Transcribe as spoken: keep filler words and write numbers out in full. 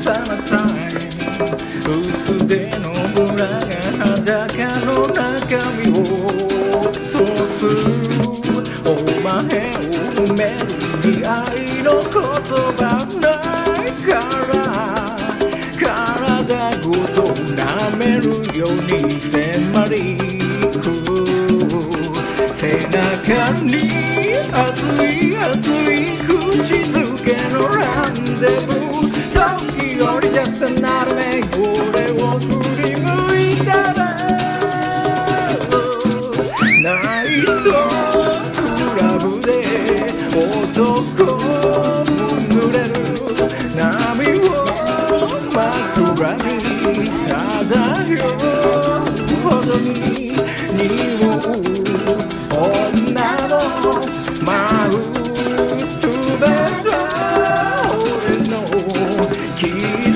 サマタイム薄手のブラが裸の中身をそうするお前を褒めるに愛の言葉ないから体ごと舐めるように迫り背中に熱い熱い口づけのランデブー時折ジャストなるめ俺を振り向いたらないとクラブで男も濡れる波を枕に漂うほどに匂う女のマウントベラ俺の